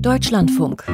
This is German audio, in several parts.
Deutschlandfunk.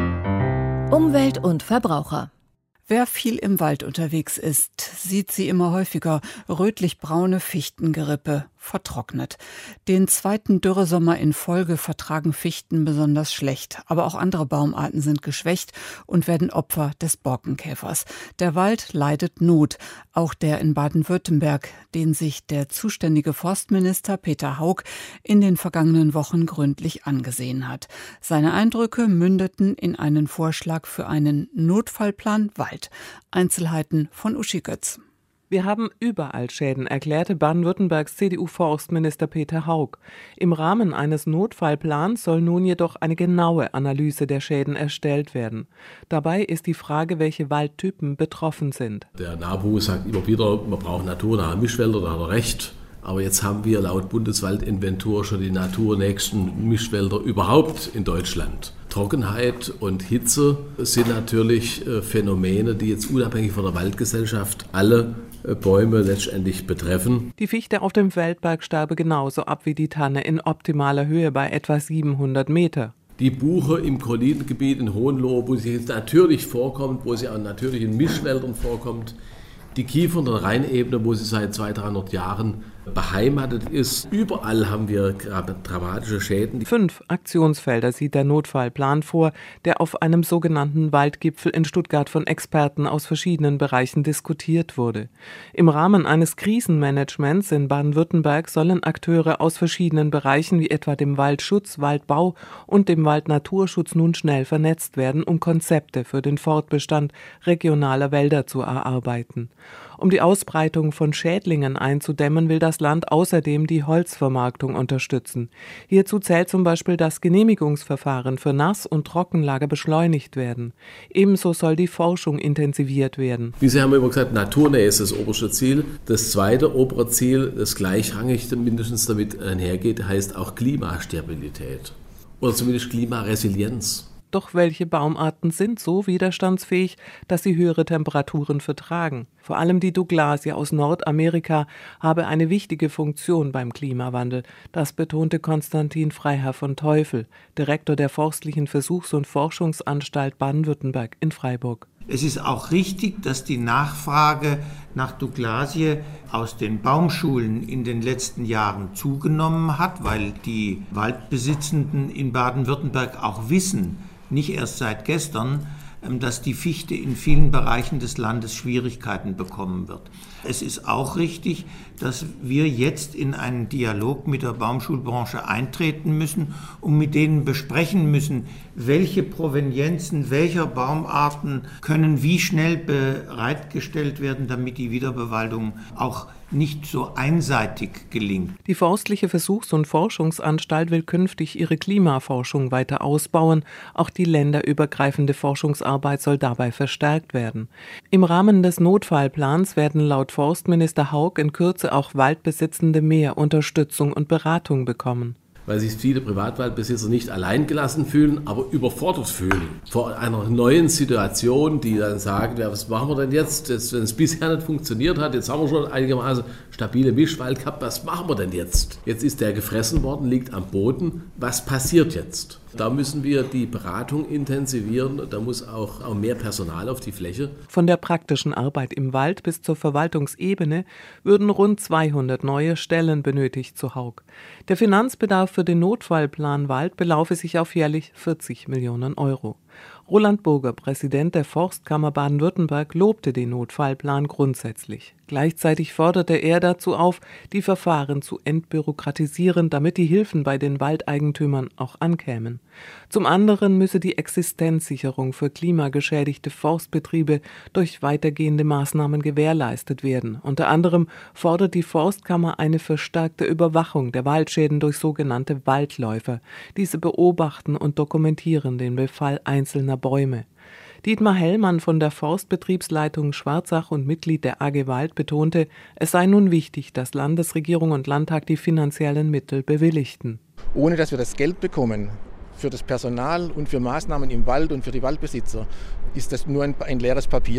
Umwelt und Verbraucher. Wer viel im Wald unterwegs ist, sieht sie immer häufiger. Rötlich-braune Fichtengerippe, vertrocknet. Den zweiten Dürresommer in Folge vertragen Fichten besonders schlecht. Aber auch andere Baumarten sind geschwächt und werden Opfer des Borkenkäfers. Der Wald leidet Not. Auch der in Baden-Württemberg, den sich der zuständige Forstminister Peter Haug in den vergangenen Wochen gründlich angesehen hat. Seine Eindrücke mündeten in einen Vorschlag für einen Notfallplan Wald. Einzelheiten von Uschi Götz. Wir haben überall Schäden, erklärte Baden-Württembergs CDU-Forstminister Peter Haug. Im Rahmen eines Notfallplans soll nun jedoch eine genaue Analyse der Schäden erstellt werden. Dabei ist die Frage, welche Waldtypen betroffen sind. Der NABU sagt immer wieder, man braucht naturnahe Mischwälder, da hat er recht. Aber jetzt haben wir laut Bundeswaldinventur schon die naturnächsten Mischwälder überhaupt in Deutschland. Trockenheit und Hitze sind natürlich Phänomene, die jetzt unabhängig von der Waldgesellschaft alle Bäume letztendlich betreffen. Die Fichte auf dem Feldberg sterbe genauso ab wie die Tanne in optimaler Höhe bei etwa 700 Meter. Die Buche im Kollinengebiet in Hohenlohe, wo sie jetzt natürlich vorkommt, wo sie auch natürlich in Mischwäldern vorkommt. Die Kiefern der Rheinebene, wo sie seit 200-300 Jahren beheimatet ist. Überall haben wir dramatische Schäden. 5 Aktionsfelder sieht der Notfallplan vor, der auf einem sogenannten Waldgipfel in Stuttgart von Experten aus verschiedenen Bereichen diskutiert wurde. Im Rahmen eines Krisenmanagements in Baden-Württemberg sollen Akteure aus verschiedenen Bereichen wie etwa dem Waldschutz, Waldbau und dem Waldnaturschutz nun schnell vernetzt werden, um Konzepte für den Fortbestand regionaler Wälder zu erarbeiten. Um die Ausbreitung von Schädlingen einzudämmen, will das Land außerdem die Holzvermarktung unterstützen. Hierzu zählt zum Beispiel das Genehmigungsverfahren für Nass- und Trockenlager beschleunigt werden. Ebenso soll die Forschung intensiviert werden. Bisher haben wir immer gesagt, Naturnähe ist das oberste Ziel. Das zweite obere Ziel, das gleichrangig mindestens damit einhergeht, heißt auch Klimastabilität oder zumindest Klimaresilienz. Doch welche Baumarten sind so widerstandsfähig, dass sie höhere Temperaturen vertragen? Vor allem die Douglasie aus Nordamerika habe eine wichtige Funktion beim Klimawandel. Das betonte Konstantin Freiherr von Teufel, Direktor der Forstlichen Versuchs- und Forschungsanstalt Baden-Württemberg in Freiburg. Es ist auch richtig, dass die Nachfrage nach Douglasie aus den Baumschulen in den letzten Jahren zugenommen hat, weil die Waldbesitzenden in Baden-Württemberg auch wissen, nicht erst seit gestern, dass die Fichte in vielen Bereichen des Landes Schwierigkeiten bekommen wird. Es ist auch richtig, dass wir jetzt in einen Dialog mit der Baumschulbranche eintreten müssen und mit denen besprechen müssen, welche Provenienzen welcher Baumarten können wie schnell bereitgestellt werden, damit die Wiederbewaldung auch nicht so einseitig gelingt. Die Forstliche Versuchs- und Forschungsanstalt will künftig ihre Klimaforschung weiter ausbauen. Auch die länderübergreifende Forschungsarbeit soll dabei verstärkt werden. Im Rahmen des Notfallplans werden laut Forstminister Haug in Kürze auch Waldbesitzende mehr Unterstützung und Beratung bekommen. Weil sich viele Privatwaldbesitzer nicht alleingelassen fühlen, aber überfordert fühlen vor einer neuen Situation, die dann sagen, ja, was machen wir denn jetzt, wenn es bisher nicht funktioniert hat, jetzt haben wir schon einigermaßen stabile Mischwald gehabt, was machen wir denn jetzt? Jetzt ist der gefressen worden, liegt am Boden, was passiert jetzt? Da müssen wir die Beratung intensivieren, da muss auch mehr Personal auf die Fläche. Von der praktischen Arbeit im Wald bis zur Verwaltungsebene würden rund 200 neue Stellen benötigt, so Haug. Der Finanzbedarf für den Notfallplan Wald belaufe sich auf jährlich 40 Millionen Euro. Roland Burger, Präsident der Forstkammer Baden-Württemberg, lobte den Notfallplan grundsätzlich. Gleichzeitig forderte er dazu auf, die Verfahren zu entbürokratisieren, damit die Hilfen bei den Waldeigentümern auch ankämen. Zum anderen müsse die Existenzsicherung für klimageschädigte Forstbetriebe durch weitergehende Maßnahmen gewährleistet werden. Unter anderem fordert die Forstkammer eine verstärkte Überwachung der Waldschäden durch sogenannte Waldläufer. Diese beobachten und dokumentieren den Befall einzelner Bäume. Dietmar Hellmann von der Forstbetriebsleitung Schwarzach und Mitglied der AG Wald betonte, es sei nun wichtig, dass Landesregierung und Landtag die finanziellen Mittel bewilligten. Ohne dass wir das Geld bekommen für das Personal und für Maßnahmen im Wald und für die Waldbesitzer, ist das nur ein leeres Papier.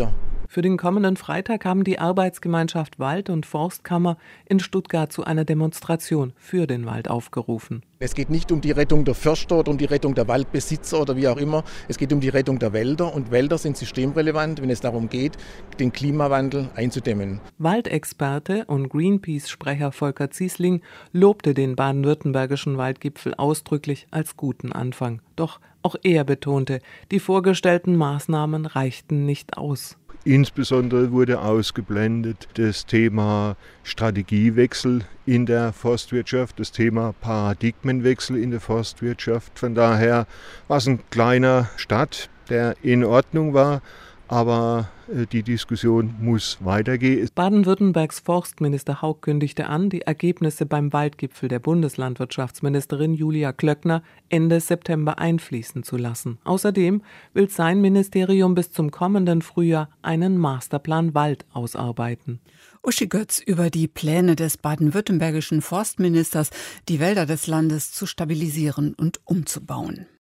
Für den kommenden Freitag haben die Arbeitsgemeinschaft Wald- und Forstkammer in Stuttgart zu einer Demonstration für den Wald aufgerufen. Es geht nicht um die Rettung der Förster oder um die Rettung der Waldbesitzer oder wie auch immer. Es geht um die Rettung der Wälder. Und Wälder sind systemrelevant, wenn es darum geht, den Klimawandel einzudämmen. Waldexperte und Greenpeace-Sprecher Volker Ziesling lobte den baden-württembergischen Waldgipfel ausdrücklich als guten Anfang. Doch auch er betonte, die vorgestellten Maßnahmen reichten nicht aus. Insbesondere wurde ausgeblendet das Thema Strategiewechsel in der Forstwirtschaft, das Thema Paradigmenwechsel in der Forstwirtschaft. Von daher war es ein kleiner Start, der in Ordnung war, aber die Diskussion muss weitergehen. Baden-Württembergs Forstminister Haug kündigte an, die Ergebnisse beim Waldgipfel der Bundeslandwirtschaftsministerin Julia Klöckner Ende September einfließen zu lassen. Außerdem will sein Ministerium bis zum kommenden Frühjahr einen Masterplan Wald ausarbeiten. Uschi Götz über die Pläne des baden-württembergischen Forstministers, die Wälder des Landes zu stabilisieren und umzubauen.